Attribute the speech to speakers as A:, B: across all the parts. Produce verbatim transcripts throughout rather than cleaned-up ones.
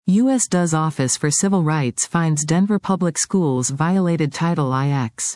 A: U S D O's Office for Civil Rights finds Denver Public Schools violated Title six.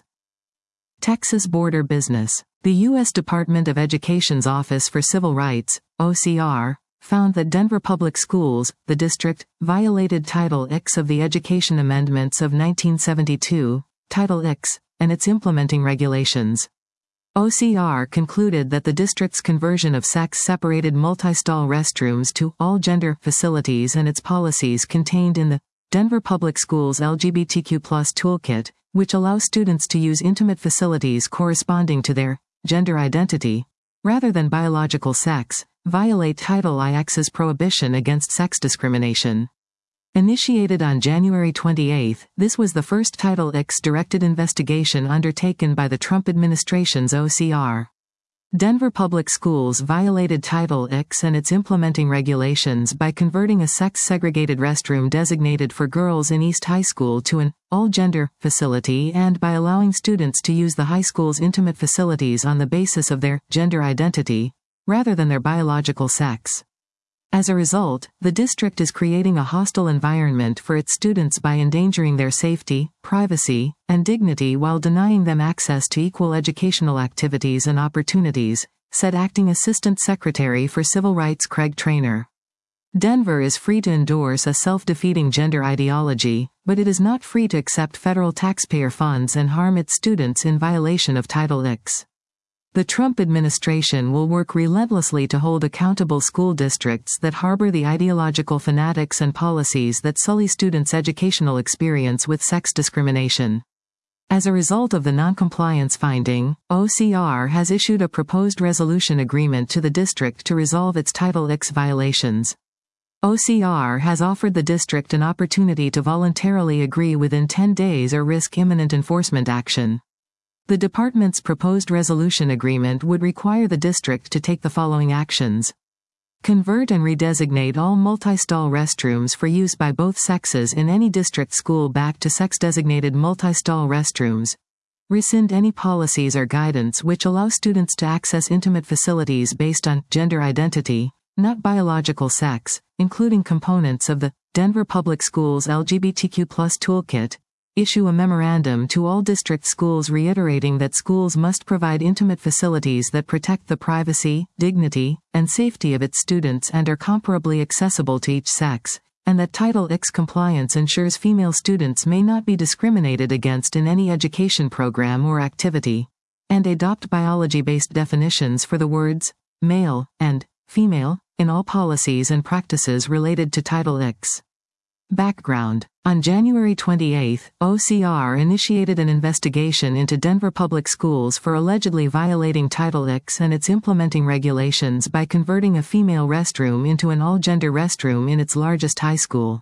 A: Texas Border Business. The U S Department of Education's Office for Civil Rights, O C R, found that Denver Public Schools, the district, violated Title six of the Education Amendments of nineteen seventy-two, Title six, and its implementing regulations. O C R concluded that the district's conversion of sex-separated multi-stall restrooms to all-gender facilities and its policies contained in the Denver Public Schools L G B T Q plus Toolkit, which allows students to use intimate facilities corresponding to their gender identity, rather than biological sex, violate Title six's prohibition against sex discrimination. Initiated on January twenty-eighth, this was the first Title six-directed investigation undertaken by the Trump administration's O C R. Denver Public Schools violated Title six and its implementing regulations by converting a sex-segregated restroom designated for girls in East High School to an all-gender facility and by allowing students to use the high school's intimate facilities on the basis of their gender identity, rather than their biological sex. As a result, the district is creating a hostile environment for its students by endangering their safety, privacy, and dignity while denying them access to equal educational activities and opportunities, said Acting Assistant Secretary for Civil Rights Craig Traynor. Denver is free to endorse a self-defeating gender ideology, but it is not free to accept federal taxpayer funds and harm its students in violation of Title six. The Trump administration will work relentlessly to hold accountable school districts that harbor the ideological fanatics and policies that sully students' educational experience with sex discrimination. As a result of the noncompliance finding, O C R has issued a proposed resolution agreement to the district to resolve its Title six violations. O C R has offered the district an opportunity to voluntarily agree within ten days or risk imminent enforcement action. The department's proposed resolution agreement would require the district to take the following actions. Convert and redesignate all multi-stall restrooms for use by both sexes in any district school back to sex-designated multi-stall restrooms. Rescind any policies or guidance which allow students to access intimate facilities based on gender identity, not biological sex, including components of the Denver Public Schools L G B T Q plus Toolkit. Issue a memorandum to all district schools reiterating that schools must provide intimate facilities that protect the privacy, dignity, and safety of its students and are comparably accessible to each sex, and that Title six compliance ensures female students may not be discriminated against in any education program or activity, and adopt biology-based definitions for the words male and female in all policies and practices related to Title six. Background. On January twenty-eighth, O C R initiated an investigation into Denver Public Schools for allegedly violating Title six and its implementing regulations by converting a female restroom into an all-gender restroom in its largest high school.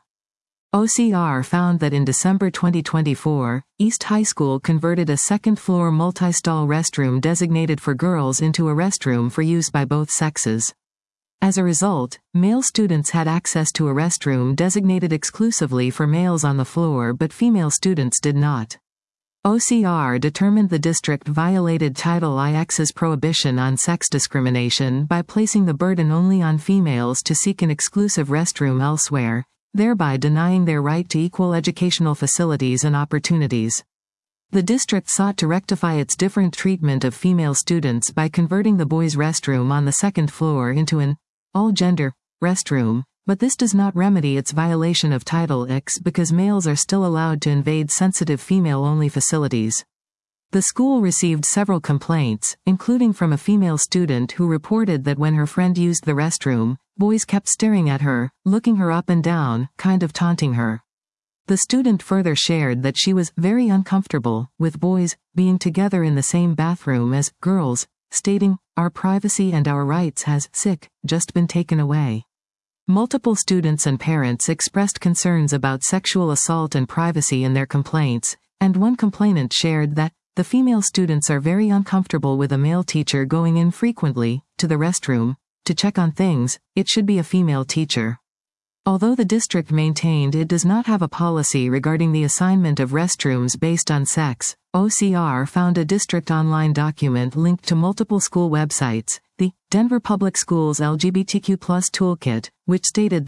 A: O C R found that in December twenty twenty-four, East High School converted a second-floor multi-stall restroom designated for girls into a restroom for use by both sexes. As a result, male students had access to a restroom designated exclusively for males on the floor but female students did not. O C R determined the district violated Title six's prohibition on sex discrimination by placing the burden only on females to seek an exclusive restroom elsewhere, thereby denying their right to equal educational facilities and opportunities. The district sought to rectify its different treatment of female students by converting the boys' restroom on the second floor into an all-gender restroom, but this does not remedy its violation of Title six because males are still allowed to invade sensitive female-only facilities. The school received several complaints, including from a female student who reported that when her friend used the restroom, boys kept staring at her, looking her up and down, kind of taunting her. The student further shared that she was very uncomfortable with boys being together in the same bathroom as girls, stating, "Our privacy and our rights has, sick, just been taken away." Multiple students and parents expressed concerns about sexual assault and privacy in their complaints, and one complainant shared that, "The female students are very uncomfortable with a male teacher going in frequently, to the restroom, to check on things, it should be a female teacher." Although the district maintained it does not have a policy regarding the assignment of restrooms based on sex, O C R found a district online document linked to multiple school websites, the Denver Public Schools L G B T Q plus Toolkit, which stated that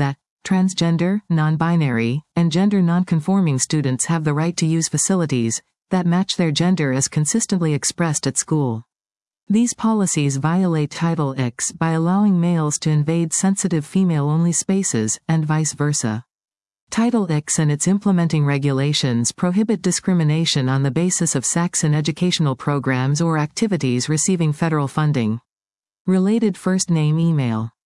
A: Transgender, non-binary, and gender non-conforming students have the right to use facilities that match their gender as consistently expressed at school. These policies violate Title six by allowing males to invade sensitive female-only spaces, and vice versa. Title six and its implementing regulations prohibit discrimination on the basis of sex in educational programs or activities receiving federal funding. Related first name email.